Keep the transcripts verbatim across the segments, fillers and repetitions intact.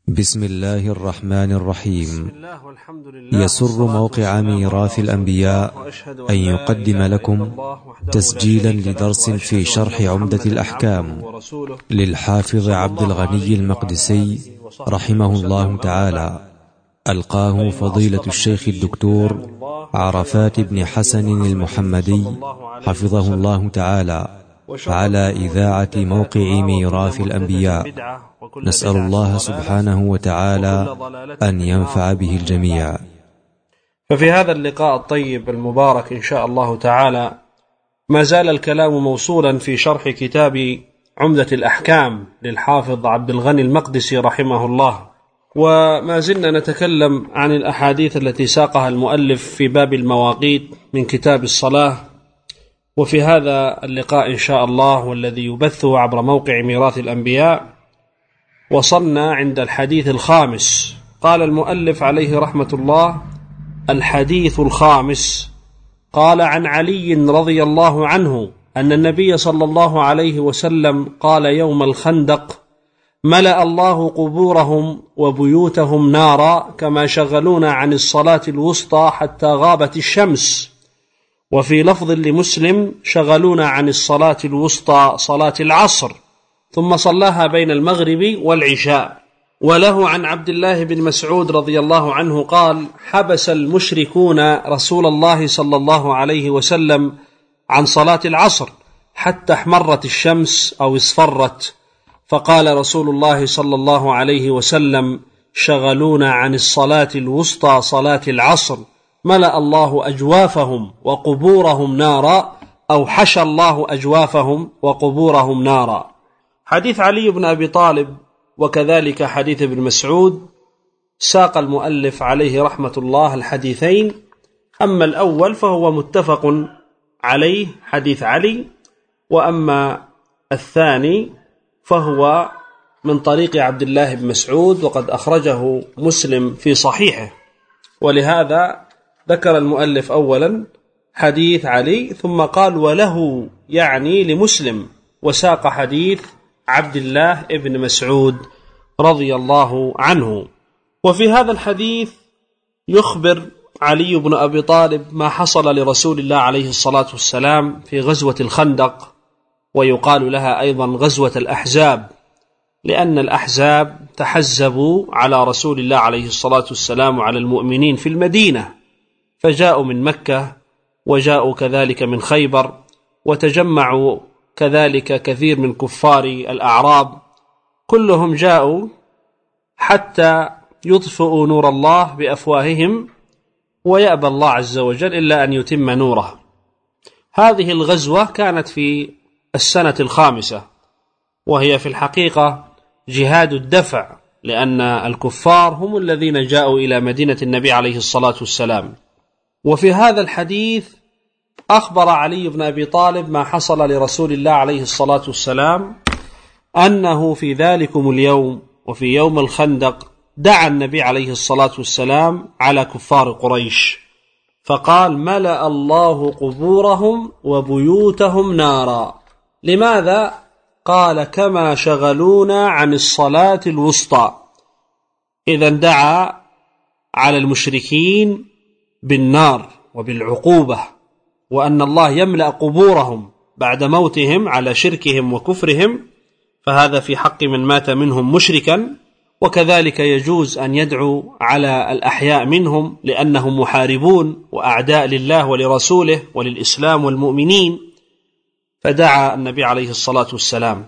بسم الله الرحمن الرحيم. يسر موقع ميراث الأنبياء أن يقدم لكم تسجيلا لدرس في شرح عمدة الأحكام للحافظ عبد الغني المقدسي رحمه الله تعالى، ألقاه فضيلة الشيخ الدكتور عرفات بن حسن المحمدي حفظه الله تعالى على إذاعة موقع ميراث الأنبياء. نسأل الله سبحانه وتعالى أن ينفع به الجميع. ففي هذا اللقاء الطيب المبارك إن شاء الله تعالى ما زال الكلام موصولا في شرح كتاب عمدة الأحكام للحافظ عبد الغني المقدسي رحمه الله، وما زلنا نتكلم عن الأحاديث التي ساقها المؤلف في باب المواقيت من كتاب الصلاة. وفي هذا اللقاء إن شاء الله والذي يبثه عبر موقع ميراث الأنبياء وصلنا عند الحديث الخامس. قال المؤلف عليه رحمة الله: الحديث الخامس. قال: عن علي رضي الله عنه أن النبي صلى الله عليه وسلم قال يوم الخندق: ملأ الله قبورهم وبيوتهم نارا كما شغلونا عن الصلاة الوسطى حتى غابت الشمس. وفي لفظ لمسلم: شغلونا عن الصلاة الوسطى صلاة العصر ثم صلاها بين المغرب والعشاء. وله عن عبد الله بن مسعود رضي الله عنه قال: حبس المشركون رسول الله صلى الله عليه وسلم عن صلاة العصر حتى احمرت الشمس أو اصفرت، فقال رسول الله صلى الله عليه وسلم: شغلونا عن الصلاة الوسطى صلاة العصر، ملأ الله أجوافهم وقبورهم نارا، أو حشى الله أجوافهم وقبورهم نارا. حديث علي بن أبي طالب وكذلك حديث ابن مسعود ساق المؤلف عليه رحمة الله الحديثين. أما الأول فهو متفق عليه حديث علي، وأما الثاني فهو من طريق عبد الله بن مسعود وقد أخرجه مسلم في صحيحه، ولهذا ذكر المؤلف أولا حديث علي ثم قال وله يعني لمسلم، وساق حديث عبد الله بن مسعود رضي الله عنه. وفي هذا الحديث يخبر علي بن أبي طالب ما حصل لرسول الله عليه الصلاة والسلام في غزوة الخندق، ويقال لها أيضا غزوة الأحزاب، لأن الأحزاب تحزبوا على رسول الله عليه الصلاة والسلام وعلى المؤمنين في المدينة، فجاءوا من مكة وجاءوا كذلك من خيبر، وتجمعوا كذلك كثير من كفار الأعراب، كلهم جاءوا حتى يطفئوا نور الله بأفواههم، ويأبى الله عز وجل إلا أن يتم نوره. هذه الغزوة كانت في السنة الخامسة، وهي في الحقيقة جهاد الدفع، لأن الكفار هم الذين جاءوا إلى مدينة النبي عليه الصلاة والسلام. وفي هذا الحديث أخبر علي بن أبي طالب ما حصل لرسول الله عليه الصلاة والسلام، أنه في ذلكم اليوم وفي يوم الخندق دعا النبي عليه الصلاة والسلام على كفار قريش فقال: ملأ الله قبورهم وبيوتهم نارا. لماذا؟ قال: كما شغلونا عن الصلاة الوسطى. إذن دعا على المشركين بالنار وبالعقوبة، وأن الله يملأ قبورهم بعد موتهم على شركهم وكفرهم، فهذا في حق من مات منهم مشركا. وكذلك يجوز أن يدعو على الأحياء منهم لأنهم محاربون وأعداء لله ولرسوله وللإسلام والمؤمنين، فدعا النبي عليه الصلاة والسلام.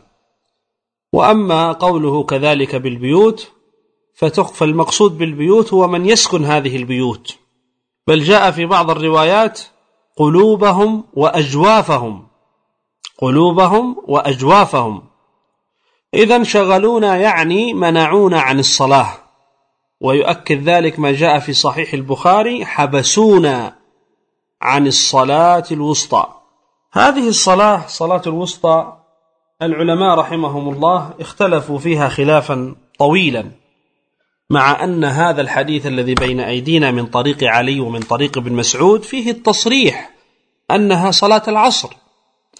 وأما قوله كذلك بالبيوت فالمقصود بالبيوت هو من يسكن هذه البيوت، بل جاء في بعض الروايات قلوبهم وأجوافهم، قلوبهم وأجوافهم. إذن شغلونا يعني منعونا عن الصلاة. ويؤكد ذلك ما جاء في صحيح البخاري: حبسونا عن الصلاة الوسطى. هذه الصلاة صلاة الوسطى العلماء رحمهم الله اختلفوا فيها خلافا طويلا، مع أن هذا الحديث الذي بين أيدينا من طريق علي ومن طريق ابن مسعود فيه التصريح أنها صلاة العصر.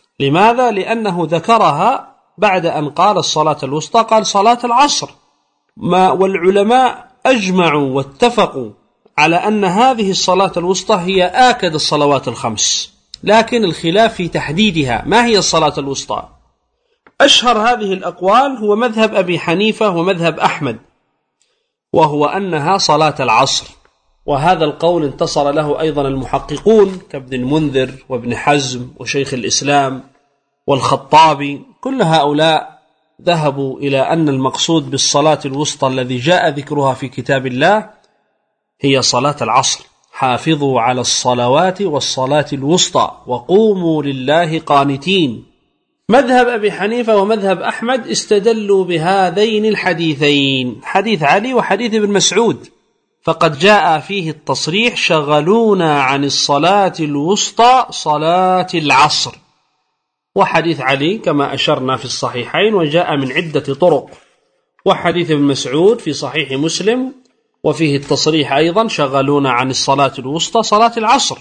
لماذا؟ لأنه ذكرها بعد أن قال الصلاة الوسطى قال صلاة العصر، ما والعلماء أجمعوا واتفقوا على أن هذه الصلاة الوسطى هي آكد الصلوات الخمس، لكن الخلاف في تحديدها. ما هي الصلاة الوسطى؟ أشهر هذه الأقوال هو مذهب أبي حنيفة ومذهب أحمد، وهو أنها صلاة العصر، وهذا القول انتصر له أيضا المحققون كابن المنذر وابن حزم وشيخ الإسلام والخطابي. كل هؤلاء ذهبوا إلى أن المقصود بالصلاة الوسطى الذي جاء ذكرها في كتاب الله هي صلاة العصر. حافظوا على الصلوات والصلاة الوسطى وقوموا لله قانتين. مذهب أبي حنيفة ومذهب أحمد استدلوا بهذين الحديثين، حديث علي وحديث ابن مسعود، فقد جاء فيه التصريح: شغلونا عن الصلاة الوسطى صلاة العصر. وحديث علي كما أشرنا في الصحيحين وجاء من عدة طرق، وحديث ابن مسعود في صحيح مسلم وفيه التصريح أيضا: شغلونا عن الصلاة الوسطى صلاة العصر.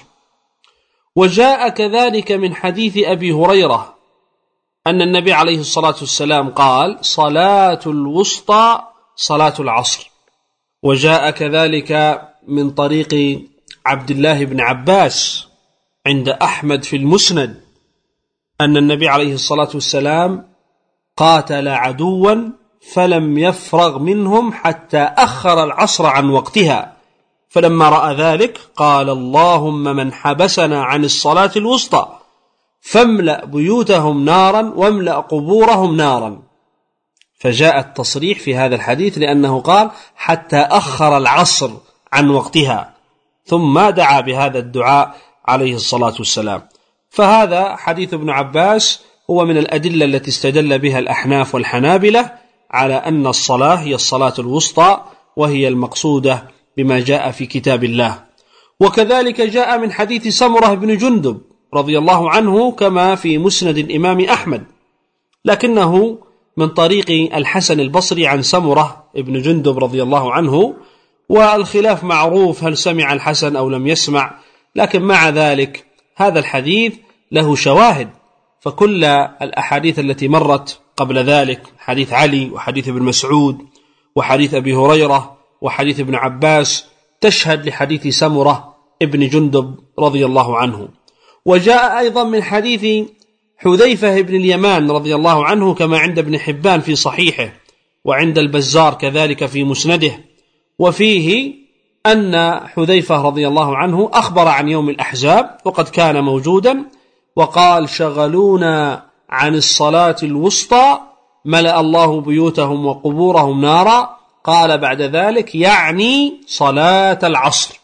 وجاء كذلك من حديث أبي هريرة أن النبي عليه الصلاة والسلام قال: صلاة الوسطى صلاة العصر. وجاء كذلك من طريق عبد الله بن عباس عند أحمد في المسند أن النبي عليه الصلاة والسلام قاتل عدوا فلم يفرغ منهم حتى أخر العصر عن وقتها، فلما رأى ذلك قال: اللهم من حبسنا عن الصلاة الوسطى فاملأ بيوتهم نارا واملأ قبورهم نارا. فجاء التصريح في هذا الحديث لأنه قال: حتى أخر العصر عن وقتها، ثم دعا بهذا الدعاء عليه الصلاة والسلام. فهذا حديث ابن عباس هو من الأدلة التي استدل بها الأحناف والحنابلة على أن الصلاة هي الصلاة الوسطى، وهي المقصودة بما جاء في كتاب الله. وكذلك جاء من حديث سمرة بن جندب رضي الله عنه كما في مسند الإمام أحمد، لكنه من طريق الحسن البصري عن سمرة بن جندب رضي الله عنه، والخلاف معروف هل سمع الحسن أو لم يسمع، لكن مع ذلك هذا الحديث له شواهد. فكل الأحاديث التي مرت قبل ذلك، حديث علي وحديث ابن مسعود وحديث أبي هريرة وحديث ابن عباس، تشهد لحديث سمرة ابن جندب رضي الله عنه. وجاء أيضا من حديث حذيفة بن اليمان رضي الله عنه كما عند ابن حبان في صحيحه وعند البزار كذلك في مسنده، وفيه أن حذيفة رضي الله عنه أخبر عن يوم الأحزاب وقد كان موجودا، وقال: شغلونا عن الصلاة الوسطى ملأ الله بيوتهم وقبورهم نارا. قال بعد ذلك: يعني صلاة العصر،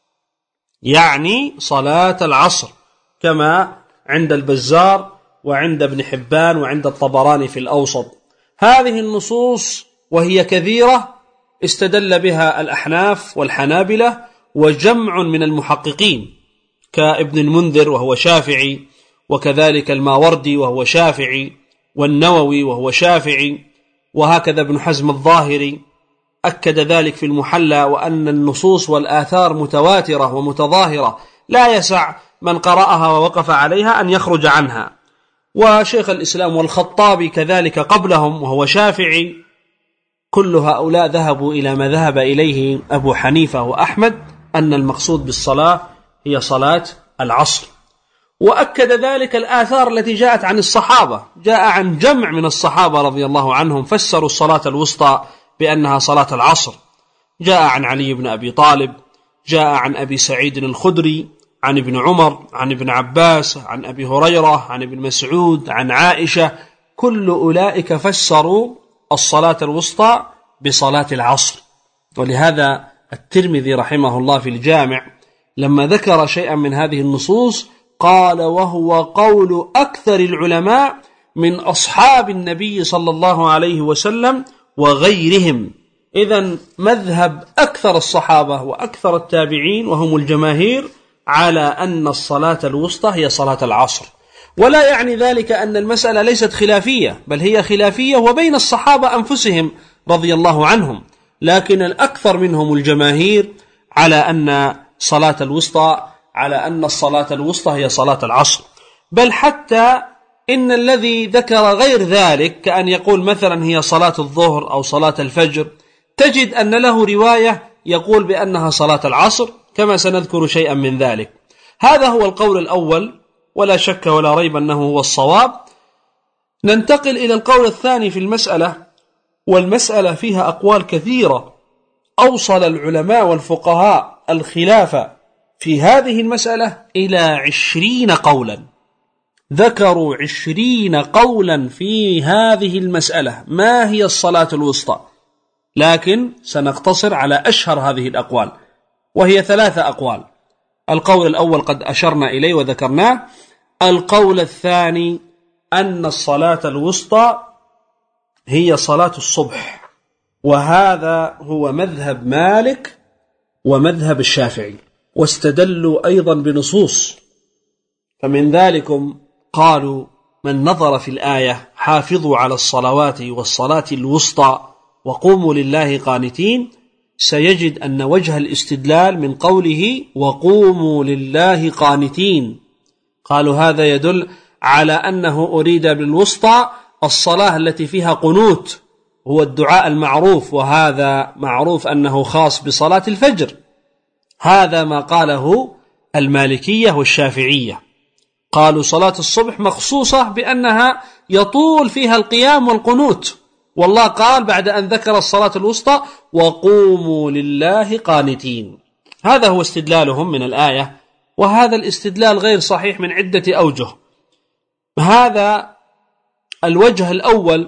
يعني صلاة العصر، كما عند البزار وعند ابن حبان وعند الطبراني في الأوسط. هذه النصوص وهي كثيرة استدل بها الأحناف والحنابلة وجمع من المحققين كابن المنذر وهو شافعي، وكذلك الماوردي وهو شافعي، والنووي وهو شافعي، وهكذا ابن حزم الظاهري أكد ذلك في المحلى، وأن النصوص والآثار متواترة ومتظاهرة لا يسع من قرأها ووقف عليها أن يخرج عنها. وشيخ الإسلام والخطابي كذلك قبلهم وهو شافعي، كل هؤلاء ذهبوا إلى ما ذهب إليه أبو حنيفة وأحمد، أن المقصود بالصلاة هي صلاة العصر. وأكد ذلك الآثار التي جاءت عن الصحابة، جاء عن جمع من الصحابة رضي الله عنهم فسروا الصلاة الوسطى بأنها صلاة العصر. جاء عن علي بن أبي طالب، جاء عن أبي سعيد الخدري، عن ابن عمر، عن ابن عباس، عن أبي هريرة، عن ابن مسعود، عن عائشة، كل أولئك فسروا الصلاة الوسطى بصلاة العصر. ولهذا الترمذي رحمه الله في الجامع لما ذكر شيئا من هذه النصوص قال: وهو قول أكثر العلماء من أصحاب النبي صلى الله عليه وسلم وغيرهم. إذن مذهب أكثر الصحابة وأكثر التابعين وهم الجماهير على أن الصلاة الوسطى هي صلاة العصر. ولا يعني ذلك أن المسألة ليست خلافية، بل هي خلافية وبين الصحابة أنفسهم رضي الله عنهم، لكن الأكثر منهم الجماهير على أن صلاة الوسطى على أن الصلاة الوسطى هي صلاة العصر. بل حتى إن الذي ذكر غير ذلك كأن يقول مثلا هي صلاة الظهر أو صلاة الفجر، تجد أن له رواية يقول بأنها صلاة العصر، كما سنذكر شيئا من ذلك. هذا هو القول الأول، ولا شك ولا ريب أنه هو الصواب. ننتقل إلى القول الثاني في المسألة، والمسألة فيها أقوال كثيرة. أوصل العلماء والفقهاء الخلاف في هذه المسألة إلى عشرين قولا، ذكروا عشرين قولا في هذه المسألة ما هي الصلاة الوسطى، لكن سنقتصر على أشهر هذه الأقوال، وهي ثلاثة أقوال. القول الأول قد أشرنا إليه وذكرناه. القول الثاني أن الصلاة الوسطى هي صلاة الصبح، وهذا هو مذهب مالك ومذهب الشافعي، واستدلوا أيضا بنصوص. فمن ذلكم قالوا: من نظر في الآية حافظوا على الصلوات والصلاة الوسطى وقوموا لله قانتين، سيجد أن وجه الاستدلال من قوله وقوموا لله قانتين. قالوا هذا يدل على أنه أريد بالوسطى الصلاة التي فيها قنوت، هو الدعاء المعروف، وهذا معروف أنه خاص بصلاة الفجر. هذا ما قاله المالكية والشافعية. قالوا صلاة الصبح مخصوصة بأنها يطول فيها القيام والقنوت، والله قال بعد أن ذكر الصلاة الوسطى وقوموا لله قانتين. هذا هو استدلالهم من الآية، وهذا الاستدلال غير صحيح من عدة أوجه. هذا الوجه الأول،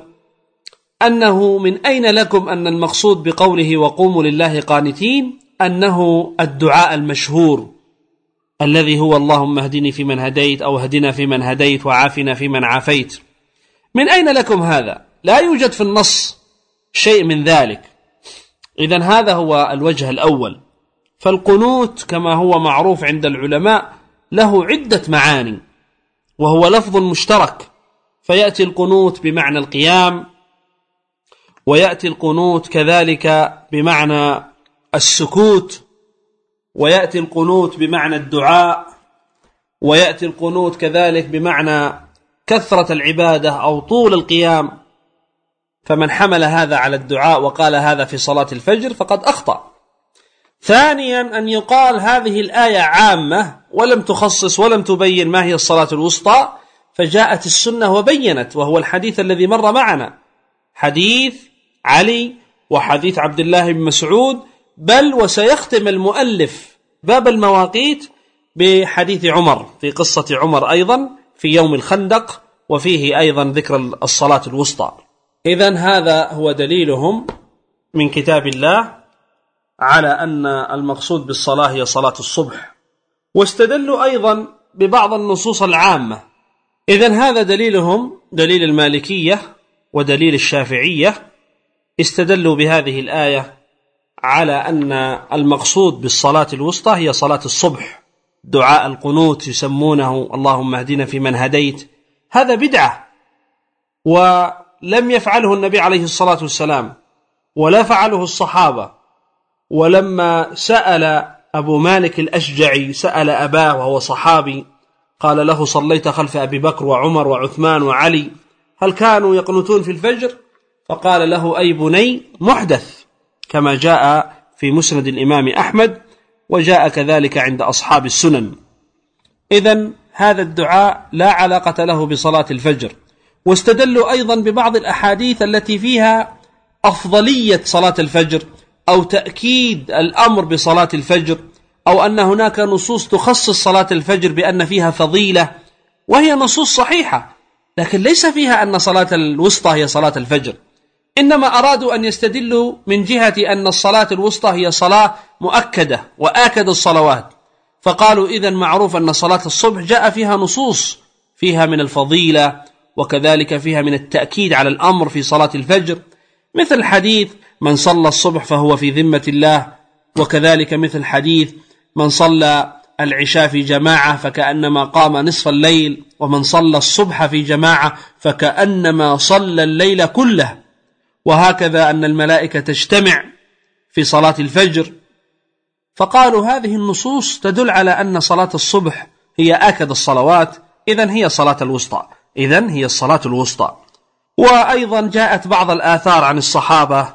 أنه من أين لكم أن المقصود بقوله وقوموا لله قانتين أنه الدعاء المشهور الذي هو اللهم اهدني فيمن هديت، أو اهدنا فيمن هديت وعافنا فيمن عافيت. من أين لكم هذا؟ لا يوجد في النص شيء من ذلك. إذن هذا هو الوجه الأول. فالقنوت كما هو معروف عند العلماء له عدة معاني، وهو لفظ مشترك، فيأتي القنوت بمعنى القيام، ويأتي القنوت كذلك بمعنى السكوت، ويأتي القنوت بمعنى الدعاء، ويأتي القنوت كذلك بمعنى كثرة العبادة أو طول القيام. فمن حمل هذا على الدعاء وقال هذا في صلاة الفجر فقد أخطأ. ثانيا أن يقال هذه الآية عامة ولم تخصص ولم تبين ما هي الصلاة الوسطى، فجاءت السنة وبينت، وهو الحديث الذي مر معنا، حديث علي وحديث عبد الله بن مسعود، بل وسيختم المؤلف باب المواقيت بحديث عمر في قصة عمر أيضا في يوم الخندق، وفيه أيضا ذكر الصلاة الوسطى. إذن هذا هو دليلهم من كتاب الله على أن المقصود بالصلاة هي صلاة الصبح، واستدلوا أيضا ببعض النصوص العامة. إذن هذا دليلهم، دليل المالكية ودليل الشافعية، استدلوا بهذه الآية على أن المقصود بالصلاة الوسطى هي صلاة الصبح. دعاء القنوت يسمونه اللهم اهدنا فيمن هديت، هذا بدعة، ولم يفعله النبي عليه الصلاة والسلام ولا فعله الصحابة. ولما سأل أبو مالك الأشجعي سأل أباه وهو صحابي، قال له صليت خلف أبي بكر وعمر وعثمان وعلي، هل كانوا يقنتون في الفجر؟ فقال له أي بني محدث، كما جاء في مسند الإمام أحمد، وجاء كذلك عند أصحاب السنن. إذن هذا الدعاء لا علاقة له بصلاة الفجر. واستدلوا أيضا ببعض الأحاديث التي فيها أفضلية صلاة الفجر، أو تأكيد الأمر بصلاة الفجر، أو أن هناك نصوص تخصص صلاة الفجر بأن فيها فضيلة، وهي نصوص صحيحة، لكن ليس فيها أن صلاة الوسطى هي صلاة الفجر. إنما أرادوا أن يستدلوا من جهة أن الصلاة الوسطى هي صلاة مؤكدة وآكد الصلوات، فقالوا إذن معروف أن صلاة الصبح جاء فيها نصوص فيها من الفضيلة، وكذلك فيها من التأكيد على الأمر في صلاة الفجر، مثل حديث من صلى الصبح فهو في ذمة الله، وكذلك مثل حديث من صلى العشاء في جماعة فكأنما قام نصف الليل، ومن صلى الصبح في جماعة فكأنما صلى الليل كله، وهكذا أن الملائكة تجتمع في صلاة الفجر. فقالوا هذه النصوص تدل على أن صلاة الصبح هي آكد الصلوات، إذن هي صلاة الوسطى، إذن هي الصلاة الوسطى. وأيضا جاءت بعض الآثار عن الصحابة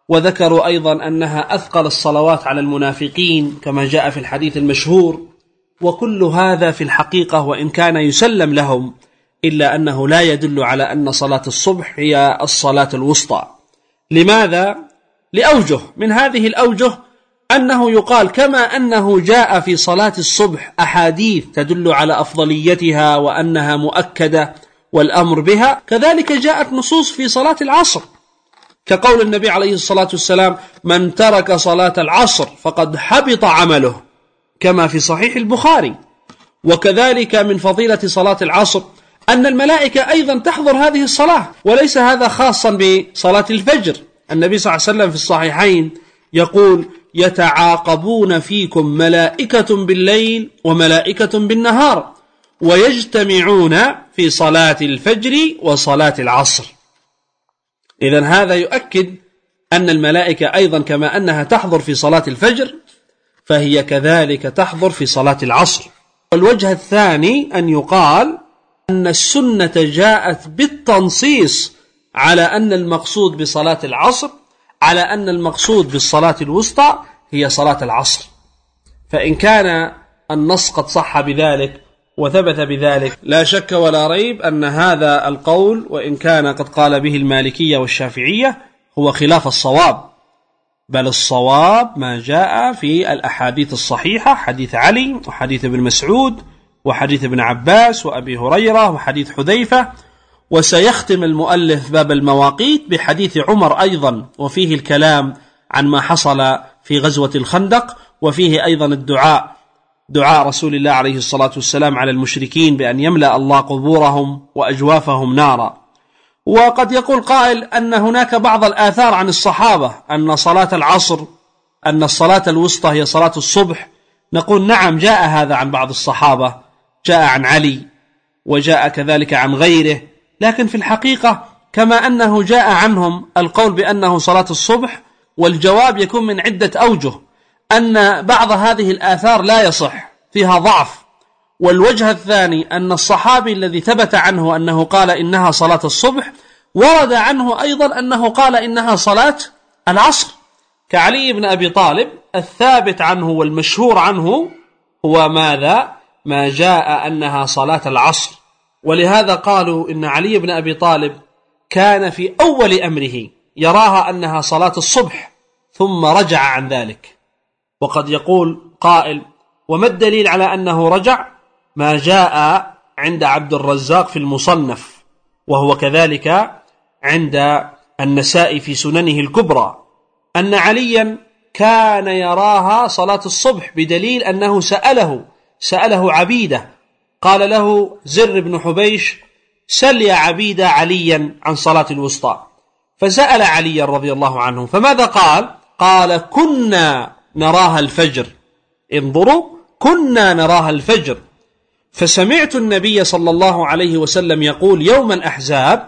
وذكروا أيضا أنها أثقل الصلوات على المنافقين كما جاء في الحديث المشهور. وكل هذا في الحقيقة وإن كان يسلم لهم إلا أنه لا يدل على أن صلاة الصبح هي الصلاة الوسطى. لماذا؟ لأوجه، من هذه الأوجه أنه يقال كما أنه جاء في صلاة الصبح أحاديث تدل على أفضليتها وأنها مؤكدة والأمر بها، كذلك جاءت نصوص في صلاة العصر كقول النبي عليه الصلاة والسلام: من ترك صلاة العصر فقد حبط عمله، كما في صحيح البخاري. وكذلك من فضيلة صلاة العصر أن الملائكة أيضا تحضر هذه الصلاة، وليس هذا خاصا بصلاة الفجر. النبي صلى الله عليه وسلم في الصحيحين يقول: يتعاقبون فيكم ملائكة بالليل وملائكة بالنهار ويجتمعون في صلاة الفجر وصلاة العصر. إذن هذا يؤكد أن الملائكة أيضا كما أنها تحضر في صلاة الفجر فهي كذلك تحضر في صلاة العصر. والوجه الثاني أن يقال أن السنة جاءت بالتنصيص على أن المقصود بصلاة العصر على أن المقصود بالصلاة الوسطى هي صلاة العصر. فإن كان النص قد صح بذلك وثبت بذلك لا شك ولا ريب أن هذا القول وإن كان قد قال به المالكية والشافعية هو خلاف الصواب، بل الصواب ما جاء في الأحاديث الصحيحة، حديث علي وحديث ابن مسعود وحديث ابن عباس وأبي هريرة وحديث حذيفة. وسيختم المؤلف باب المواقيت بحديث عمر أيضا، وفيه الكلام عن ما حصل في غزوة الخندق، وفيه أيضا الدعاء دعاء رسول الله عليه الصلاة والسلام على المشركين بأن يملأ الله قبورهم وأجوافهم نارا. وقد يقول قائل أن هناك بعض الآثار عن الصحابة أن صلاة العصر أن الصلاة الوسطى هي صلاة الصبح. نقول نعم، جاء هذا عن بعض الصحابة، جاء عن علي وجاء كذلك عن غيره، لكن في الحقيقة كما أنه جاء عنهم القول بأنه صلاة الصبح، والجواب يكون من عدة أوجه، أن بعض هذه الآثار لا يصح، فيها ضعف. والوجه الثاني أن الصحابي الذي ثبت عنه أنه قال إنها صلاة الصبح ورد عنه أيضا أنه قال إنها صلاة العصر، كعلي بن أبي طالب. الثابت عنه والمشهور عنه هو ماذا؟ ما جاء أنها صلاة العصر. ولهذا قالوا إن علي بن أبي طالب كان في أول أمره يراها أنها صلاة الصبح ثم رجع عن ذلك. وقد يقول قائل: وما الدليل على أنه رجع؟ ما جاء عند عبد الرزاق في المصنف، وهو كذلك عند النسائي في سننه الكبرى، أن عليا كان يراها صلاة الصبح، بدليل أنه سأله سأله عبيدة، قال له زر بن حبيش: سل يا عبيدة عليا عن صلاة الوسطى. فسأل عليا رضي الله عنه، فماذا قال؟ قال: كنا نراها الفجر. انظروا، كنا نراها الفجر. فسمعت النبي صلى الله عليه وسلم يقول يوم الأحزاب: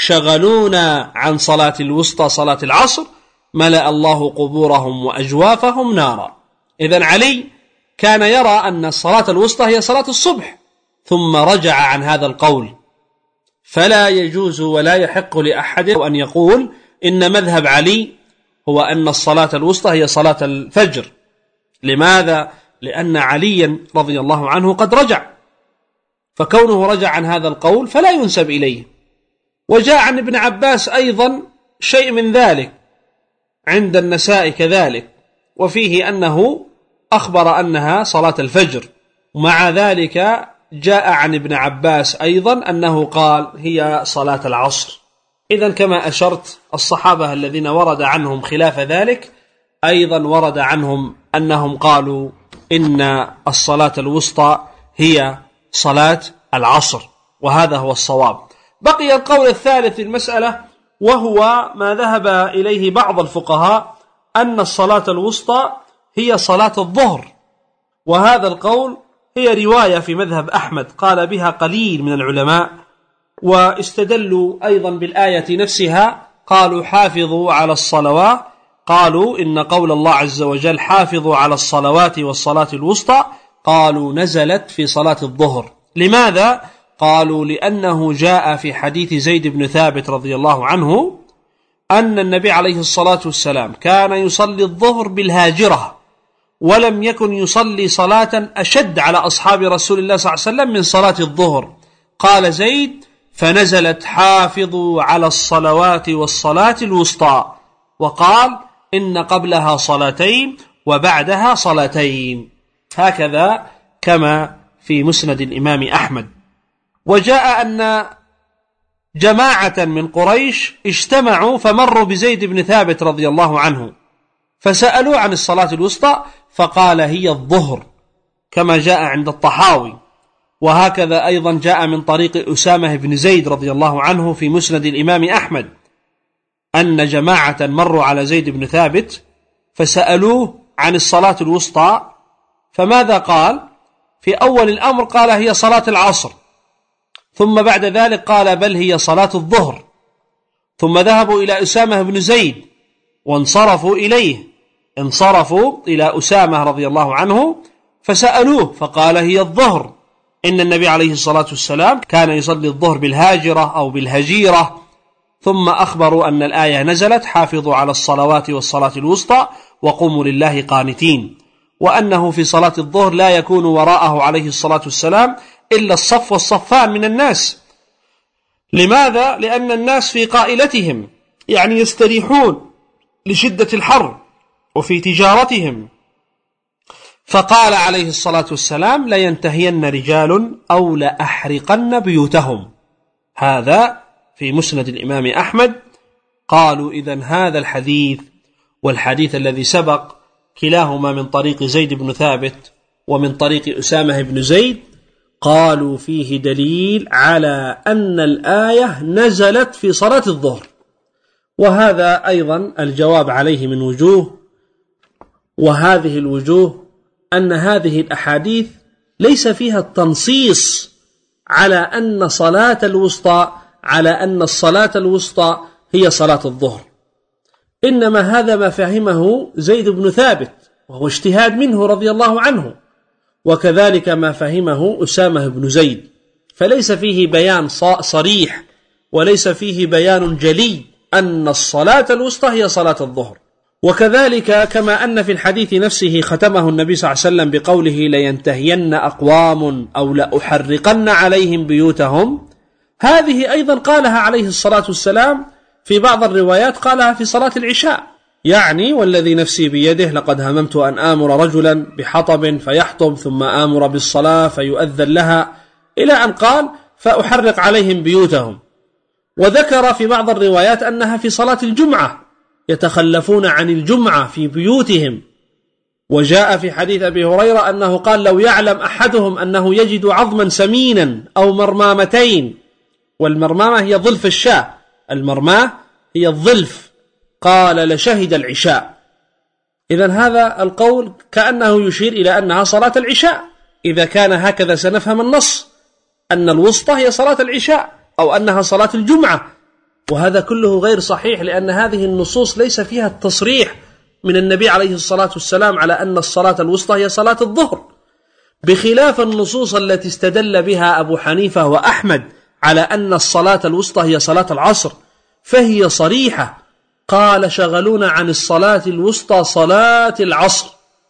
شغلونا عن صلاة الوسطى صلاة العصر، ملأ الله قبورهم وأجوافهم نارا. إذن علي كان يرى أن الصلاة الوسطى هي صلاة الصبح، ثم رجع عن هذا القول. فلا يجوز ولا يحق لأحد أن يقول إن مذهب علي هو أن الصلاة الوسطى هي صلاة الفجر. لماذا؟ لأن عليا رضي الله عنه قد رجع، فكونه رجع عن هذا القول فلا ينسب إليه. وجاء عن ابن عباس أيضا شيء من ذلك عند النساء كذلك، وفيه أنه أخبر أنها صلاة الفجر. ومع ذلك جاء عن ابن عباس أيضا أنه قال هي صلاة العصر. إذن كما أشرت، الصحابة الذين ورد عنهم خلاف ذلك أيضا ورد عنهم أنهم قالوا إن الصلاة الوسطى هي صلاة العصر، وهذا هو الصواب. بقي القول الثالث في المسألة، وهو ما ذهب إليه بعض الفقهاء، أن الصلاة الوسطى هي صلاة الظهر. وهذا القول هي رواية في مذهب أحمد قال بها قليل من العلماء، واستدلوا أيضا بالآية نفسها، قالوا حافظوا على الصلوات، قالوا إن قول الله عز وجل حافظوا على الصلوات والصلاة الوسطى، قالوا نزلت في صلاة الظهر. لماذا؟ قالوا لأنه جاء في حديث زيد بن ثابت رضي الله عنه أن النبي عليه الصلاة والسلام كان يصلي الظهر بالهاجرة، ولم يكن يصلي صلاة أشد على أصحاب رسول الله صلى الله عليه وسلم من صلاة الظهر. قال زيد: فنزلت حافظوا على الصلوات والصلاة الوسطى، وقال: إن قبلها صلاتين وبعدها صلاتين. هكذا كما في مسند الإمام أحمد. وجاء أن جماعة من قريش اجتمعوا فمروا بزيد بن ثابت رضي الله عنه، فسألوا عن الصلاة الوسطى فقال: هي الظهر، كما جاء عند الطحاوي. وهكذا أيضا جاء من طريق أسامة بن زيد رضي الله عنه في مسند الإمام أحمد أن جماعة مروا على زيد بن ثابت فسألوه عن الصلاة الوسطى، فماذا قال؟ في أول الأمر قال: هي صلاة العصر، ثم بعد ذلك قال: بل هي صلاة الظهر. ثم ذهبوا إلى أسامة بن زيد وانصرفوا إليه، انصرفوا إلى أسامة رضي الله عنه فسألوه فقال: هي الظهر، إن النبي عليه الصلاة والسلام كان يصلي الظهر بالهاجرة أو بالهجيرة. ثم أخبروا أن الآية نزلت: حافظوا على الصلوات والصلاة الوسطى وقوموا لله قانتين، وأنه في صلاة الظهر لا يكون وراءه عليه الصلاة والسلام إلا الصف والصفان من الناس. لماذا؟ لأن الناس في قائلتهم، يعني يستريحون لشدة الحر وفي تجارتهم. فقال عليه الصلاة والسلام: لينتهين رجال أو لأحرقن بيوتهم. هذا في مسند الإمام أحمد. قالوا: إذن هذا الحديث والحديث الذي سبق كلاهما من طريق زيد بن ثابت ومن طريق أسامة بن زيد، قالوا فيه دليل على أن الآية نزلت في صلاة الظهر. وهذا أيضا الجواب عليه من وجوه، وهذه الوجوه أن هذه الأحاديث ليس فيها التنصيص على أن صلاة الوسطى على أن الصلاة الوسطى هي صلاة الظهر، إنما هذا ما فهمه زيد بن ثابت وهو اجتهاد منه رضي الله عنه، وكذلك ما فهمه أسامة بن زيد، فليس فيه بيان صريح وليس فيه بيان جلي أن الصلاة الوسطى هي صلاة الظهر. وكذلك كما أن في الحديث نفسه ختمه النبي صلى الله عليه وسلم بقوله: لينتهين أقوام أو لأحرقن عليهم بيوتهم، هذه أيضا قالها عليه الصلاة والسلام في بعض الروايات، قالها في صلاة العشاء، يعني: والذي نفسي بيده لقد هممت أن آمر رجلا بحطب فيحطب ثم آمر بالصلاة فيؤذن لها، إلى أن قال: فأحرق عليهم بيوتهم. وذكر في بعض الروايات أنها في صلاة الجمعة، يتخلفون عن الجمعة في بيوتهم. وجاء في حديث أبي هريرة أنه قال: لو يعلم أحدهم أنه يجد عظما سمينا أو مرمامتين، والمرمامة هي ظلف الشاة، المرماة هي الظلف، قال: لشهد العشاء. إذن هذا القول كأنه يشير إلى أنها صلاة العشاء. إذا كان هكذا سنفهم النص أن الوسطى هي صلاة العشاء أو أنها صلاة الجمعة، وهذا كله غير صحيح، لأن هذه النصوص ليس فيها التصريح من النبي عليه الصلاة والسلام على أن الصلاة الوسطى هي صلاة الظهر، بخلاف النصوص التي استدل بها أبو حنيفة وأحمد على أن الصلاة الوسطى هي صلاة العصر، فهي صريحة. قال: شغلونا عن الصلاة الوسطى صلاة العصر.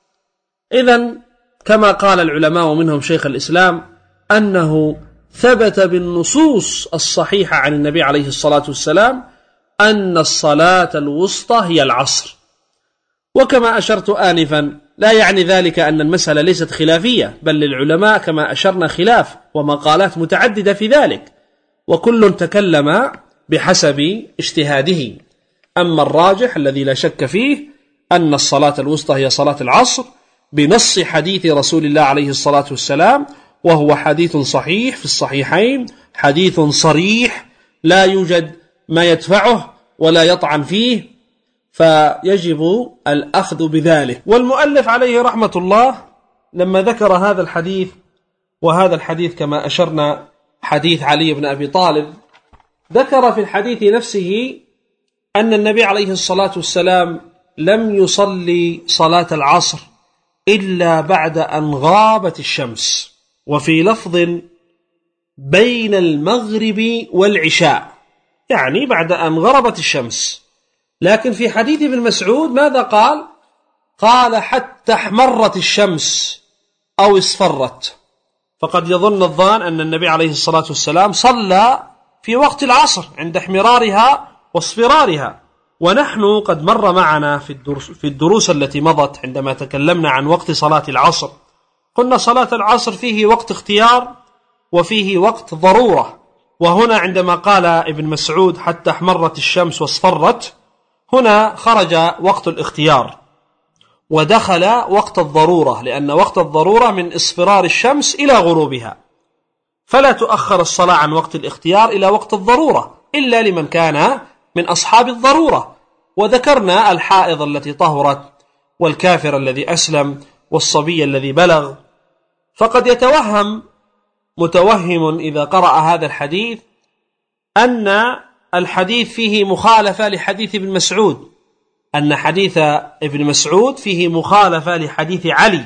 إذن كما قال العلماء ومنهم شيخ الإسلام أنه ثبت بالنصوص الصحيحة عن النبي عليه الصلاة والسلام أن الصلاة الوسطى هي العصر. وكما أشرت آنفا لا يعني ذلك أن المسألة ليست خلافية، بل للعلماء كما أشرنا خلاف ومقالات متعددة في ذلك، وكل تكلم بحسب اجتهاده. أما الراجح الذي لا شك فيه أن الصلاة الوسطى هي صلاة العصر بنص حديث رسول الله عليه الصلاة والسلام، وهو حديث صحيح في الصحيحين، حديث صريح لا يوجد ما يدفعه ولا يطعن فيه، فيجب الأخذ بذلك. والمؤلف عليه رحمة الله لما ذكر هذا الحديث، وهذا الحديث كما أشرنا حديث علي بن أبي طالب، ذكر في الحديث نفسه أن النبي عليه الصلاة والسلام لم يصلي صلاة العصر إلا بعد أن غابت الشمس، وفي لفظ بين المغرب والعشاء، يعني بعد أن غربت الشمس. لكن في حديث ابن مسعود ماذا قال؟ قال حتى احمرت الشمس أو اصفرت. فقد يظن الظان أن النبي عليه الصلاة والسلام صلى في وقت العصر عند احمرارها واصفرارها، ونحن قد مر معنا في الدروس, في الدروس التي مضت عندما تكلمنا عن وقت صلاة العصر قلنا صلاة العصر فيه وقت اختيار وفيه وقت ضرورة. وهنا عندما قال ابن مسعود حتى احمرت الشمس واصفرت، هنا خرج وقت الاختيار ودخل وقت الضرورة، لأن وقت الضرورة من اصفرار الشمس إلى غروبها، فلا تؤخر الصلاة عن وقت الاختيار إلى وقت الضرورة إلا لمن كان من أصحاب الضرورة. وذكرنا الحائض التي طهرت والكافر الذي أسلم والصبي الذي بلغ. فقد يتوهم متوهم إذا قرأ هذا الحديث أن الحديث فيه مخالفة لحديث ابن مسعود، أن حديث ابن مسعود فيه مخالفة لحديث علي.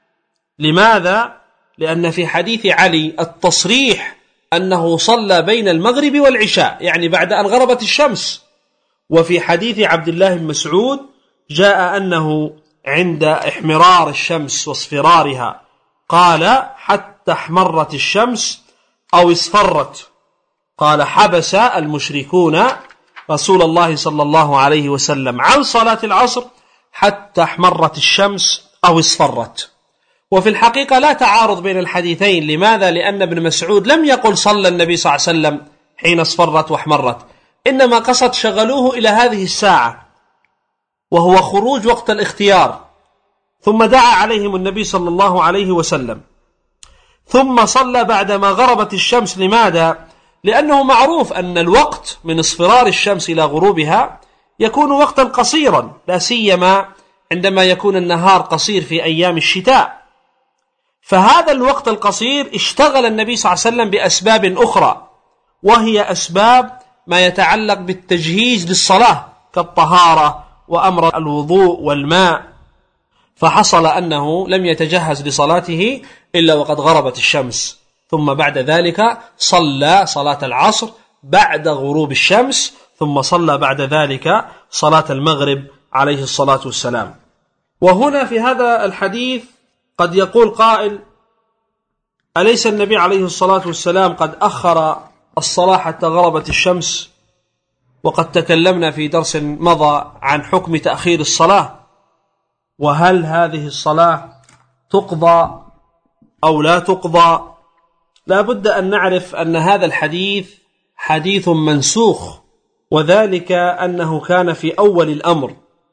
لماذا؟ لأن في حديث علي التصريح أنه صلى بين المغرب والعشاء، يعني بعد أن غربت الشمس. وفي حديث عبد الله بن مسعود جاء أنه عند احمرار الشمس واصفرارها قال حتى احمرت الشمس أو اصفرت. قال حبس المشركون رسول الله صلى الله عليه وسلم عن صلاة العصر حتى احمرت الشمس أو اصفرت. وفي الحقيقة لا تعارض بين الحديثين. لماذا؟ لأن ابن مسعود لم يقل صلى النبي صلى الله عليه وسلم حين اصفرت واحمرت، إنما قصد شغلوه إلى هذه الساعة وهو خروج وقت الاختيار، ثم دعا عليهم النبي صلى الله عليه وسلم، ثم صلى بعدما غربت الشمس. لماذا؟ لأنه معروف أن الوقت من اصفرار الشمس إلى غروبها يكون وقتا قصيرا، لا سيما عندما يكون النهار قصير في أيام الشتاء. فهذا الوقت القصير اشتغل النبي صلى الله عليه وسلم بأسباب أخرى، وهي أسباب ما يتعلق بالتجهيز للصلاة كالطهارة وأمر الوضوء والماء. فحصل أنه لم يتجهز لصلاته إلا وقد غربت الشمس، ثم بعد ذلك صلى صلاة العصر بعد غروب الشمس، ثم صلى بعد ذلك صلاة المغرب عليه الصلاة والسلام. وهنا في هذا الحديث قد يقول قائل: أليس النبي عليه الصلاة والسلام قد أخر الصلاة حتى غربت الشمس؟ وقد تكلمنا في درس مضى عن حكم تأخير الصلاة، وهل هذه الصلاة تقضى أو لا تقضى؟ لا بد أن نعرف أن هذا الحديث حديث منسوخ، وذلك أنه كان في أول الأمر.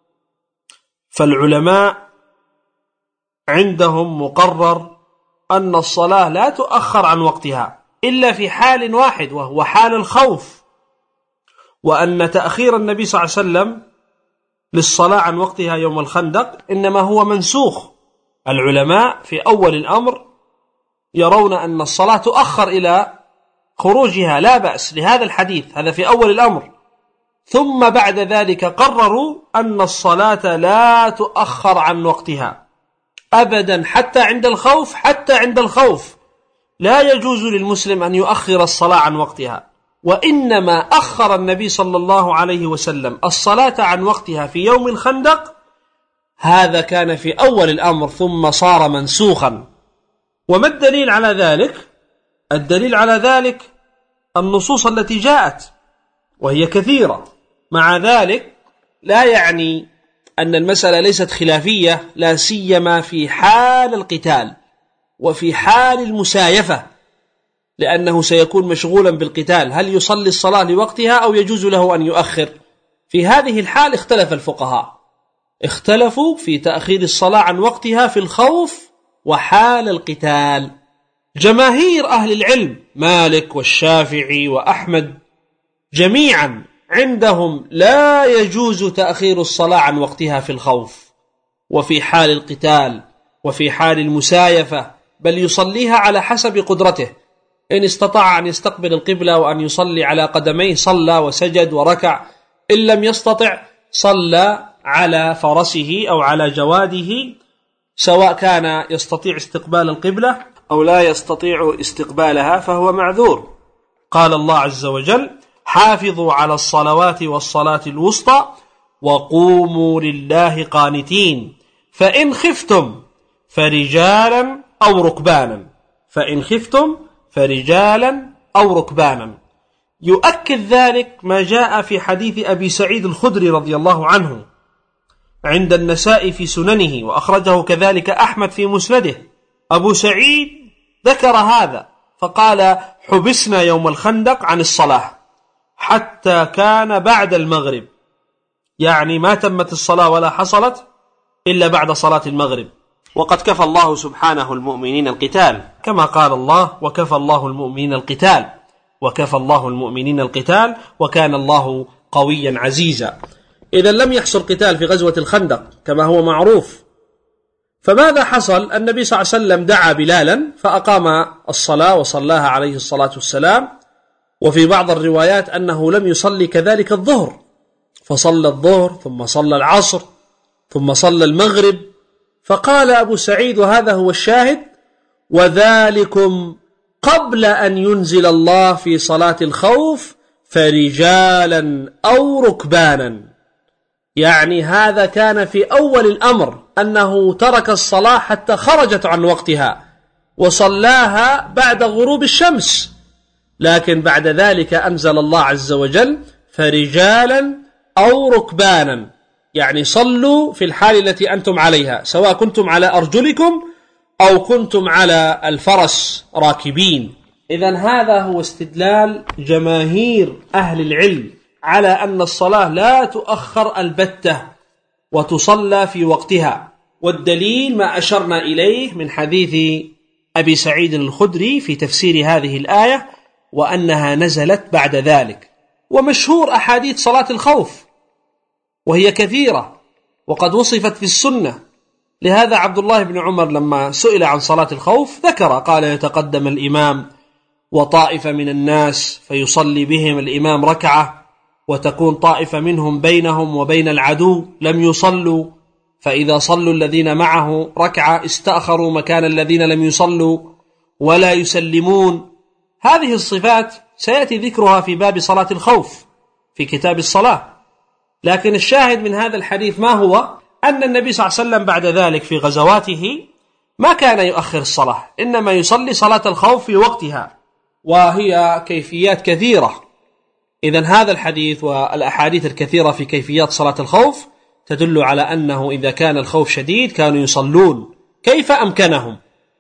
فالعلماء عندهم مقرر أن الصلاة لا تؤخر عن وقتها إلا في حال واحد، وهو حال الخوف، وأن تأخير النبي صلى الله عليه وسلم للصلاة عن وقتها يوم الخندق إنما هو منسوخ. العلماء في أول الأمر يرون أن الصلاة تؤخر إلى خروجها، لا بأس لهذا الحديث، هذا في أول الأمر. ثم بعد ذلك قرروا أن الصلاة لا تؤخر عن وقتها أبدا، حتى عند الخوف، حتى عند الخوف لا يجوز للمسلم أن يؤخر الصلاة عن وقتها. وإنما أخر النبي صلى الله عليه وسلم الصلاة عن وقتها في يوم الخندق، هذا كان في أول الأمر ثم صار منسوخا. وما الدليل على ذلك؟ الدليل على ذلك النصوص التي جاءت وهي كثيرة. مع ذلك لا يعني أن المسألة ليست خلافية، لا سيما في حال القتال وفي حال المسايفة، لأنه سيكون مشغولا بالقتال، هل يصلي الصلاة لوقتها أو يجوز له أن يؤخر؟ في هذه الحال اختلف الفقهاء، اختلفوا في تأخير الصلاة عن وقتها في الخوف وحال القتال. جماهير أهل العلم مالك والشافعي وأحمد جميعا عندهم لا يجوز تأخير الصلاة عن وقتها في الخوف وفي حال القتال وفي حال المسايفة، بل يصليها على حسب قدرته. إن استطاع أن يستقبل القبلة وأن يصلي على قدميه صلى وسجد وركع، إن لم يستطع صلى على فرسه أو على جواده، سواء كان يستطيع استقبال القبلة أو لا يستطيع استقبالها فهو معذور. قال الله عز وجل: حافظوا على الصلوات والصلاة الوسطى وقوموا لله قانتين فإن خفتم فرجالا أو ركبانا فإن خفتم فرجالا أو ركبانا. يؤكد ذلك ما جاء في حديث أبي سعيد الخدري رضي الله عنه عند النسائي في سننه، وأخرجه كذلك أحمد في مسنده. أبو سعيد ذكر هذا فقال: حبسنا يوم الخندق عن الصلاة حتى كان بعد المغرب، يعني ما تمت الصلاة ولا حصلت إلا بعد صلاة المغرب. وقد كفى الله سبحانه المؤمنين القتال، كما قال الله: وكفى الله المؤمنين القتال وكفى الله المؤمنين القتال وكان الله قويا عزيزا. إذا لم يحصل قتال في غزوة الخندق كما هو معروف، فماذا حصل؟ النبي صلى الله عليه وسلم دعا بلالا فأقام الصلاة وصلاها عليه الصلاة والسلام. وفي بعض الروايات أنه لم يصلي كذلك الظهر، فصلى الظهر ثم صلى العصر ثم صلى المغرب. فقال أبو سعيد، وهذا هو الشاهد: وذلكم قبل أن ينزل الله في صلاة الخوف فرجالا أو ركبانا. يعني هذا كان في أول الأمر، أنه ترك الصلاة حتى خرجت عن وقتها وصلاها بعد غروب الشمس، لكن بعد ذلك أنزل الله عز وجل: فرجالا أو ركبانا، يعني صلوا في الحال التي أنتم عليها، سواء كنتم على أرجلكم أو كنتم على الفرس راكبين. إذن هذا هو استدلال جماهير أهل العلم على أن الصلاة لا تؤخر البتة وتصلى في وقتها، والدليل ما أشرنا إليه من حديث أبي سعيد الخدري في تفسير هذه الآية، وأنها نزلت بعد ذلك. ومشهور أحاديث صلاة الخوف وهي كثيرة وقد وصفت في السنة. لهذا عبد الله بن عمر لما سئل عن صلاة الخوف ذكر، قال: يتقدم الإمام وطائفة من الناس فيصلي بهم الإمام ركعة، وتكون طائفة منهم بينهم وبين العدو لم يصلوا، فإذا صلوا الذين معه ركعة استأخروا مكان الذين لم يصلوا ولا يسلمون. هذه الصفات سيأتي ذكرها في باب صلاة الخوف في كتاب الصلاة. لكن الشاهد من هذا الحديث ما هو؟ أن النبي صلى الله عليه وسلم بعد ذلك في غزواته ما كان يؤخر الصلاة، إنما يصلي صلاة الخوف في وقتها، وهي كيفيات كثيرة. إذن هذا الحديث والأحاديث الكثيرة في كيفيات صلاة الخوف تدل على أنه إذا كان الخوف شديد كانوا يصلون كيف أمكنهم،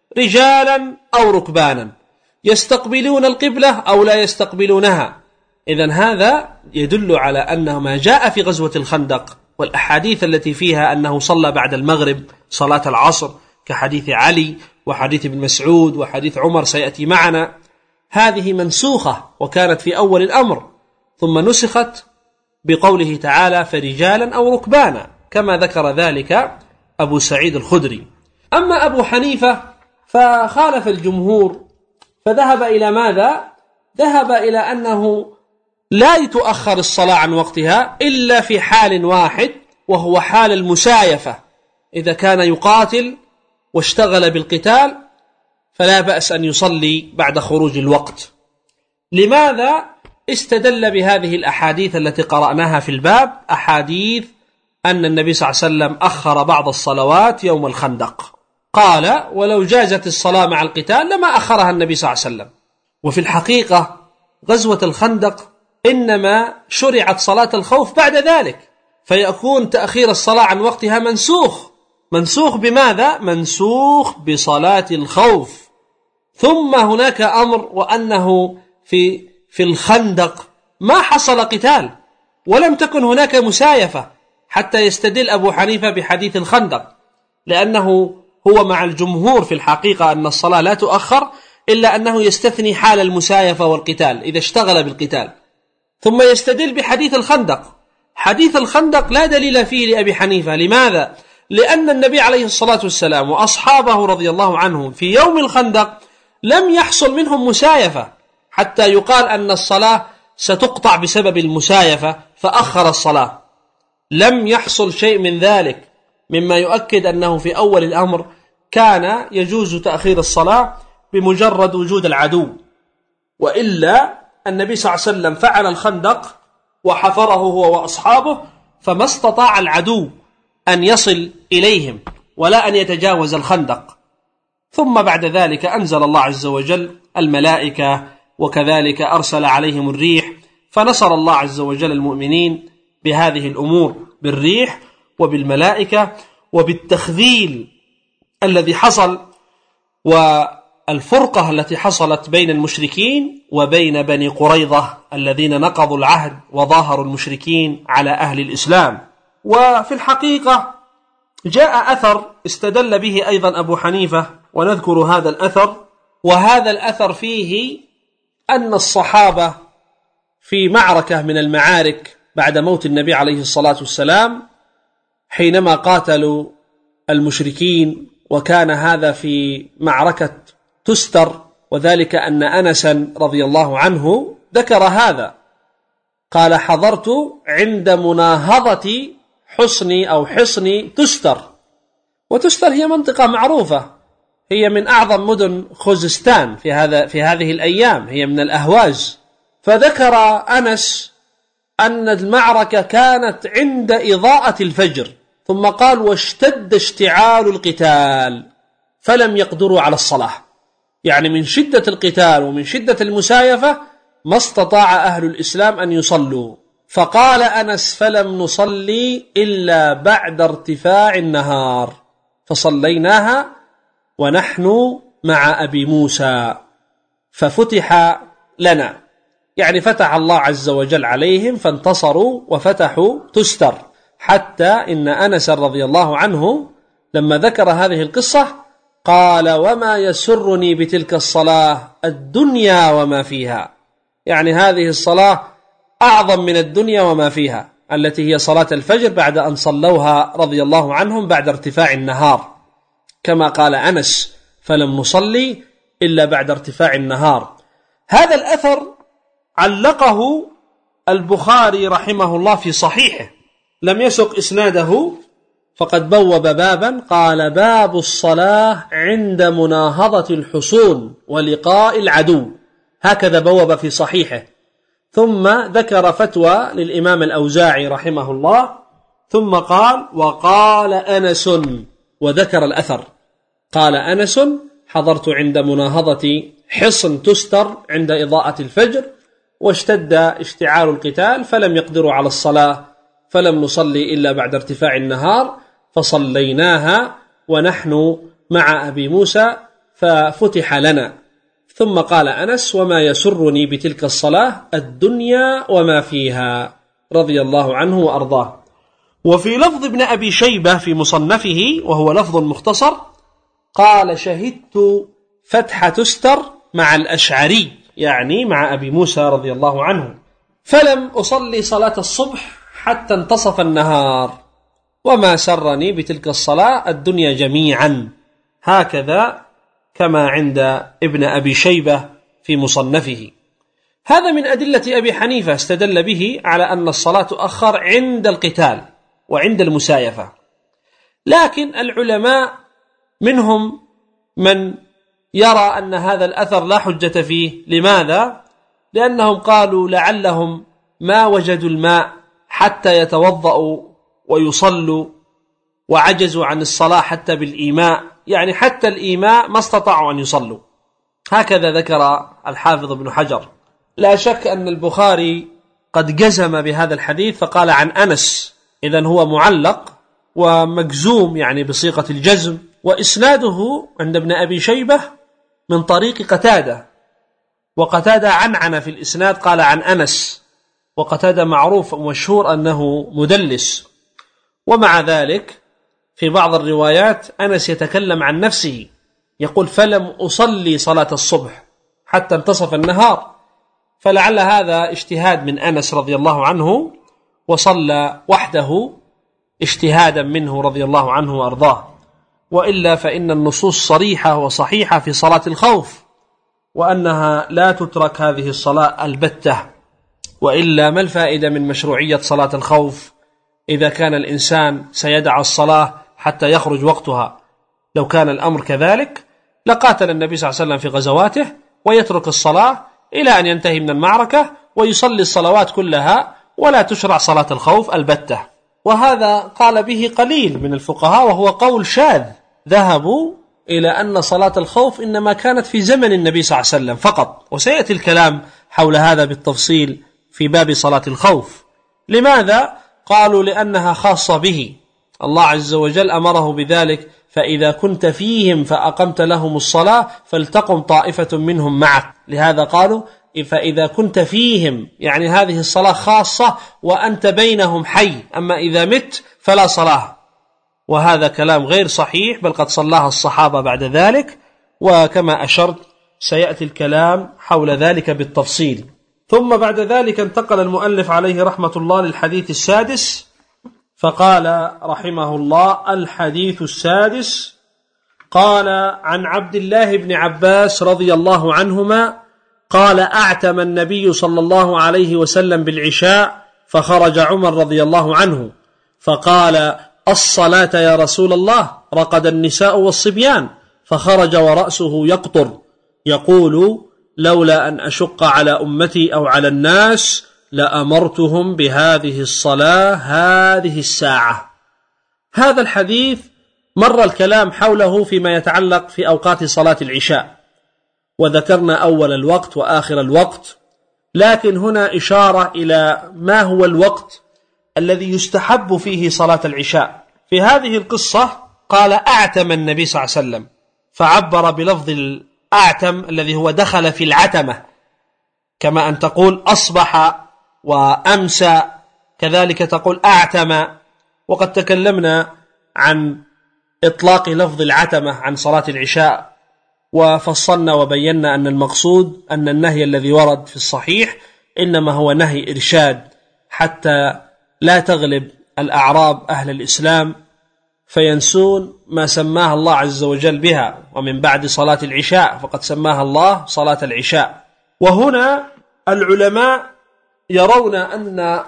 رجالا أو ركبانا، يستقبلون القبلة أو لا يستقبلونها. إذن هذا يدل على أنه ما جاء في غزوة الخندق والأحاديث التي فيها أنه صلى بعد المغرب صلاة العصر كحديث علي وحديث ابن مسعود وحديث عمر سيأتي معنا، هذه منسوخة وكانت في أول الأمر، ثم نسخت بقوله تعالى: فرجالا أو ركبانا، كما ذكر ذلك أبو سعيد الخدري. أما أبو حنيفة فخالف الجمهور، فذهب إلى ماذا؟ ذهب إلى أنه لا تؤخر الصلاة عن وقتها إلا في حال واحد، وهو حال المسايفة. إذا كان يقاتل واشتغل بالقتال فلا بأس أن يصلي بعد خروج الوقت. لماذا؟ استدل بهذه الأحاديث التي قرأناها في الباب، أحاديث أن النبي صلى الله عليه وسلم أخر بعض الصلوات يوم الخندق، قال: ولو جازت الصلاة مع القتال لما أخرها النبي صلى الله عليه وسلم. وفي الحقيقة غزوة الخندق إنما شرعت صلاة الخوف بعد ذلك، فيكون تأخير الصلاة عن وقتها منسوخ. منسوخ بماذا؟ منسوخ بصلاة الخوف. ثم هناك أمر، وأنه في في الخندق ما حصل قتال ولم تكن هناك مسايفة، حتى يستدل أبو حنيفة بحديث الخندق، لأنه هو مع الجمهور في الحقيقة أن الصلاة لا تؤخر، إلا أنه يستثني حال المسايفة والقتال إذا اشتغل بالقتال. ثم يستدل بحديث الخندق. حديث الخندق لا دليل فيه لأبي حنيفة. لماذا؟ لأن النبي عليه الصلاة والسلام وأصحابه رضي الله عنهم في يوم الخندق لم يحصل منهم مسايفة حتى يقال أن الصلاة ستقطع بسبب المسايفة فأخر الصلاة. لم يحصل شيء من ذلك، مما يؤكد أنه في أول الأمر كان يجوز تأخير الصلاة بمجرد وجود العدو. وإلا النبي صلى الله عليه وسلم فعل الخندق وحفره هو وأصحابه فما استطاع العدو أن يصل إليهم ولا أن يتجاوز الخندق. ثم بعد ذلك أنزل الله عز وجل الملائكة، وكذلك أرسل عليهم الريح، فنصر الله عز وجل المؤمنين بهذه الأمور، بالريح وبالملائكة وبالتخذيل الذي حصل والفرقة التي حصلت بين المشركين وبين بني قريظة الذين نقضوا العهد وظاهروا المشركين على أهل الإسلام. وفي الحقيقة جاء أثر استدل به أيضا أبو حنيفة، ونذكر هذا الأثر، وهذا الأثر فيه أن الصحابة في معركة من المعارك بعد موت النبي عليه الصلاة والسلام حينما قاتلوا المشركين، وكان هذا في معركة تستر، وذلك أن أنسا رضي الله عنه ذكر هذا، قال: حضرت عند مناهضة حصن أو حصن تستر. وتستر هي منطقة معروفة، هي من أعظم مدن خوزستان في هذا في هذه الأيام، هي من الأهواز. فذكر أنس أن المعركة كانت عند إضاءة الفجر، ثم قال: واشتد اشتعال القتال فلم يقدروا على الصلاة، يعني من شدة القتال ومن شدة المسايفة ما استطاع أهل الإسلام أن يصلوا. فقال أنس: فلم نصلي إلا بعد ارتفاع النهار، فصليناها ونحن مع أبي موسى ففتح لنا، يعني فتح الله عز وجل عليهم فانتصروا وفتحوا تستر. حتى إن أنس رضي الله عنه لما ذكر هذه القصة قال: وما يسرني بتلك الصلاة الدنيا وما فيها، يعني هذه الصلاة أعظم من الدنيا وما فيها، التي هي صلاة الفجر بعد أن صلوها رضي الله عنهم بعد ارتفاع النهار، كما قال أنس: فلم نصلي إلا بعد ارتفاع النهار. هذا الأثر علقه البخاري رحمه الله في صحيحه، لم يسق إسناده، فقد بوب بابا قال: باب الصلاة عند مناهضة الحصون ولقاء العدو، هكذا بوب في صحيحه. ثم ذكر فتوى للإمام الأوزاعي رحمه الله، ثم قال: وقال أنس، وذكر الأثر، قال أنس: حضرت عند مناهضة حصن تستر عند إضاءة الفجر، واشتد اشتعال القتال فلم يقدروا على الصلاة، فلم نصلي إلا بعد ارتفاع النهار، فصليناها ونحن مع أبي موسى ففتح لنا. ثم قال أنس: وما يسرني بتلك الصلاة الدنيا وما فيها، رضي الله عنه وأرضاه. وفي لفظ ابن أبي شيبة في مصنفه، وهو لفظ مختصر، قال: شهدت فتح تستر مع الأشعري، يعني مع أبي موسى رضي الله عنه، فلم أصلي صلاة الصبح حتى انتصف النهار، وما سرني بتلك الصلاة الدنيا جميعا، هكذا كما عند ابن أبي شيبة في مصنفه. هذا من أدلة أبي حنيفة استدل به على أن الصلاة تؤخر عند القتال وعند المسايفة. لكن العلماء منهم من يرى أن هذا الأثر لا حجة فيه. لماذا؟ لأنهم قالوا لعلهم ما وجدوا الماء حتى يتوضأوا ويصلوا، وعجزوا عن الصلاة حتى بالإيماء، يعني حتى الإيماء ما استطاعوا أن يصلوا، هكذا ذكر الحافظ ابن حجر. لا شك أن البخاري قد جزم بهذا الحديث فقال عن أنس، إذن هو معلق ومجزوم يعني بصيغة الجزم، وإسناده عند ابن أبي شيبة من طريق قتادة، وقتادة عنعن في الإسناد قال عن أنس، وقتادة معروف ومشهور أنه مدلس. ومع ذلك في بعض الروايات أنس يتكلم عن نفسه، يقول: فلم أصلي صلاة الصبح حتى انتصف النهار، فلعل هذا اجتهاد من أنس رضي الله عنه، وصلى وحده اجتهادا منه رضي الله عنه وأرضاه. وإلا فإن النصوص صريحة وصحيحة في صلاة الخوف، وأنها لا تترك هذه الصلاة البتة. وإلا ما الفائدة من مشروعية صلاة الخوف إذا كان الإنسان سيدع الصلاة حتى يخرج وقتها؟ لو كان الأمر كذلك لقاتل النبي صلى الله عليه وسلم في غزواته ويترك الصلاة إلى أن ينتهي من المعركة ويصلي الصلوات كلها، ولا تشرع صلاة الخوف البتة. وهذا قال به قليل من الفقهاء، وهو قول شاذ. ذهبوا إلى أن صلاة الخوف إنما كانت في زمن النبي صلى الله عليه وسلم فقط، وسيأتي الكلام حول هذا بالتفصيل في باب صلاة الخوف. لماذا؟ قالوا لأنها خاصة به، الله عز وجل أمره بذلك: فإذا كنت فيهم فأقمت لهم الصلاة فلتقم طائفة منهم معك. لهذا قالوا فإذا كنت فيهم، يعني هذه الصلاة خاصة وأنت بينهم حي، أما إذا مت فلا صلاة. وهذا كلام غير صحيح، بل قد صلاها الصحابة بعد ذلك، وكما أشرت سيأتي الكلام حول ذلك بالتفصيل. ثم بعد ذلك انتقل المؤلف عليه رحمة الله للحديث السادس، فقال رحمه الله: الحديث السادس. قال: عن عبد الله بن عباس رضي الله عنهما قال: أعتم النبي صلى الله عليه وسلم بالعشاء، فخرج عمر رضي الله عنه فقال: الصلاة يا رسول الله، رقد النساء والصبيان، فخرج ورأسه يقطر يقول: لولا أن أشق على أمتي أو على الناس لأمرتهم بهذه الصلاة هذه الساعة. هذا الحديث مر الكلام حوله فيما يتعلق في أوقات صلاة العشاء، وذكرنا أول الوقت وآخر الوقت، لكن هنا إشارة إلى ما هو الوقت الذي يستحب فيه صلاة العشاء. في هذه القصة قال: أعتم النبي صلى الله عليه وسلم، فعبر بلفظ الأعتم الذي هو دخل في العتمة، كما أن تقول أصبح وأمسى، كذلك تقول أعتم. وقد تكلمنا عن إطلاق لفظ العتمة عن صلاة العشاء، وفصلنا وبينا أن المقصود أن النهي الذي ورد في الصحيح إنما هو نهي إرشاد، حتى لا تغلب الأعراب أهل الإسلام فينسون ما سماها الله عز وجل بها، ومن بعد صلاة العشاء فقد سماها الله صلاة العشاء. وهنا العلماء يرون أن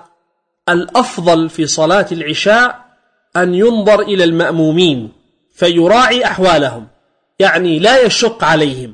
الأفضل في صلاة العشاء أن ينظر إلى المأمومين فيراعي أحوالهم، يعني لا يشق عليهم.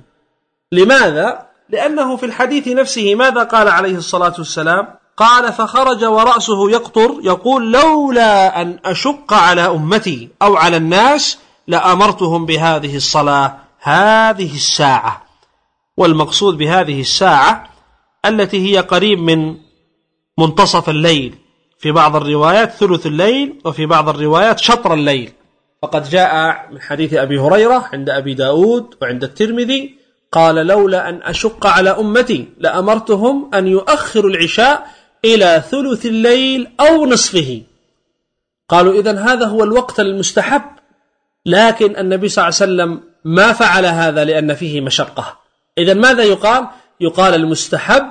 لماذا؟ لأنه في الحديث نفسه ماذا قال عليه الصلاة والسلام؟ قال: فخرج ورأسه يقطر يقول: لولا أن أشق على أمتي أو على الناس لأمرتهم بهذه الصلاة هذه الساعة. والمقصود بهذه الساعة التي هي قريب من منتصف الليل، في بعض الروايات ثلث الليل، وفي بعض الروايات شطر الليل. فقد جاء من حديث أبي هريرة عند أبي داود وعند الترمذي قال: لولا أن أشق على أمتي لأمرتهم أن يؤخروا العشاء إلى ثلث الليل أو نصفه. قالوا: إذن هذا هو الوقت المستحب، لكن النبي صلى الله عليه وسلم ما فعل هذا لأن فيه مشقة. إذن ماذا يقال؟ يقال المستحب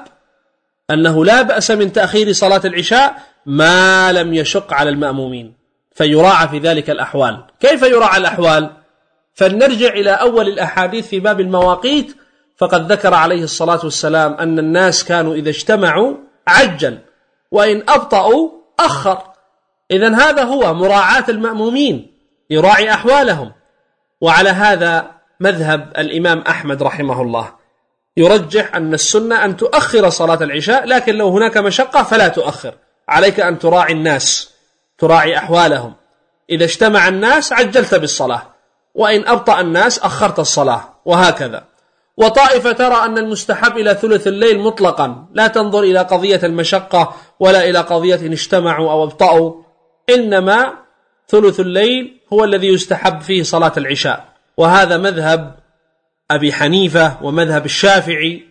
أنه لا بأس من تأخير صلاة العشاء ما لم يشق على المأمومين، فيراعى في ذلك الأحوال. كيف يراعى الأحوال؟ فلنرجع إلى أول الأحاديث في باب المواقيت، فقد ذكر عليه الصلاة والسلام أن الناس كانوا إذا اجتمعوا عجل، وإن أبطأوا أخر. إذن هذا هو مراعاة المأمومين، يراعي أحوالهم. وعلى هذا مذهب الإمام أحمد رحمه الله، يرجح أن السنة أن تؤخر صلاة العشاء، لكن لو هناك مشقة فلا تؤخر، عليك أن تراعي الناس، تراعي أحوالهم. إذا اجتمع الناس عجلت بالصلاة، وإن أبطأ الناس أخرت الصلاة، وهكذا. وطائفة ترى أن المستحب إلى ثلث الليل مطلقا، لا تنظر إلى قضية المشقة ولا إلى قضية إن اجتمعوا أو ابطأوا، إنما ثلث الليل هو الذي يستحب فيه صلاة العشاء. وهذا مذهب أبي حنيفة ومذهب الشافعي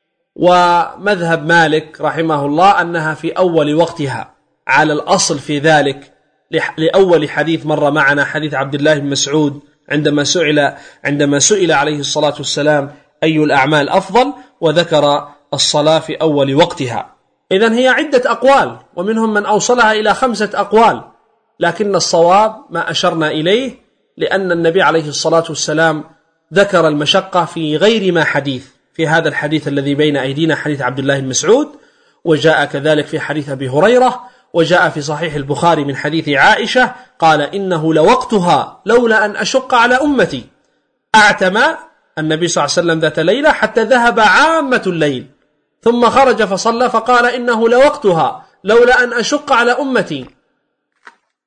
ومذهب مالك رحمه الله، أنها في أول وقتها على الأصل في ذلك، لأول حديث مر معنا، حديث عبد الله بن مسعود عندما سئل عندما سئل عليه الصلاة والسلام أي الأعمال أفضل، وذكر الصلاة في أول وقتها. إذن هي عدة أقوال، ومنهم من أوصلها إلى خمسة أقوال، لكن الصواب ما أشرنا إليه، لأن النبي عليه الصلاة والسلام ذكر المشقة في غير ما حديث. في هذا الحديث الذي بين أيدينا حديث عبد الله بن مسعود، وجاء كذلك في حديث أبي هريرة، وجاء في صحيح البخاري من حديث عائشة قال: إنه لوقتها لولا أن أشق على أمتي. أعتم النبي صلى الله عليه وسلم ذات ليلة حتى ذهب عامة الليل، ثم خرج فصلى فقال: إنه لوقتها لولا أن أشق على أمتي.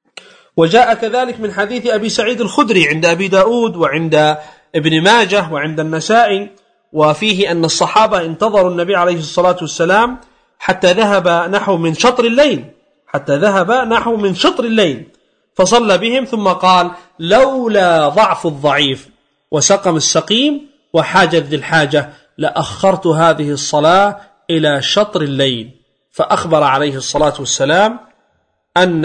وجاء كذلك من حديث أبي سعيد الخدري عند أبي داود وعند ابن ماجه وعند النسائي، وفيه أن الصحابة انتظروا النبي عليه الصلاة والسلام حتى ذهب نحو من شطر الليل حتى ذهب نحو من شطر الليل فصلى بهم ثم قال: لولا ضعف الضعيف وسقم السقيم وحاجة ذي الحاجة لأخرت هذه الصلاة إلى شطر الليل. فأخبر عليه الصلاة والسلام أن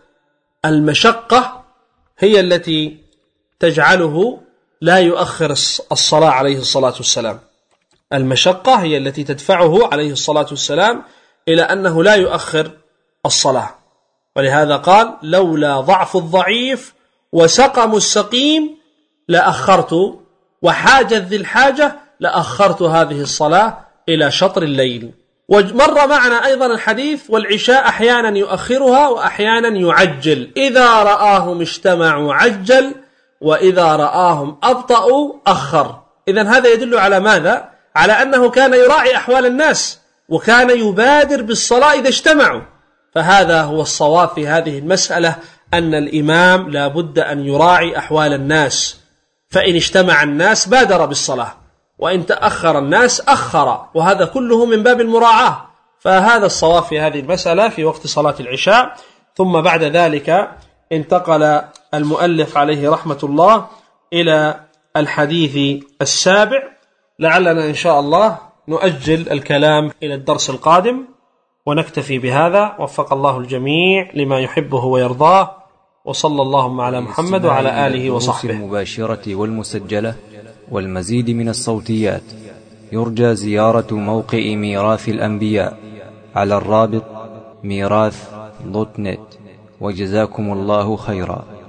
المشقة هي التي تجعله لا يؤخر الصلاة عليه الصلاة والسلام. المشقة هي التي تدفعه عليه الصلاة والسلام إلى أنه لا يؤخر الصلاة، ولهذا قال: لولا ضعف الضعيف وسقم السقيم لأخرت وحاجة ذي الحاجة لأخرت هذه الصلاة إلى شطر الليل. ومر معنا أيضا الحديث: والعشاء أحيانا يؤخرها وأحيانا يعجل، إذا رآهم اجتمعوا عجل وإذا رآهم أبطأوا أخر. إذن هذا يدل على ماذا؟ على أنه كان يراعي أحوال الناس وكان يبادر بالصلاة إذا اجتمعوا. فهذا هو الصواب في هذه المسألة، أن الإمام لا بد أن يراعي أحوال الناس، فإن اجتمع الناس بادر بالصلاة، وإن تأخر الناس أخر، وهذا كله من باب المراعاة. فهذا الصواب في هذه المسألة في وقت صلاة العشاء. ثم بعد ذلك انتقل المؤلف عليه رحمة الله إلى الحديث السابع، لعلنا إن شاء الله نؤجل الكلام إلى الدرس القادم ونكتفي بهذا. وفق الله الجميع لما يحبه ويرضاه، وصلى اللهم على محمد وعلى آله وصحبه. المباشرة والمسجلة والمزيد من الصوتيات يرجى زيارة موقع ميراث الأنبياء على الرابط ميراث دوت نت. وجزاكم الله خيرا.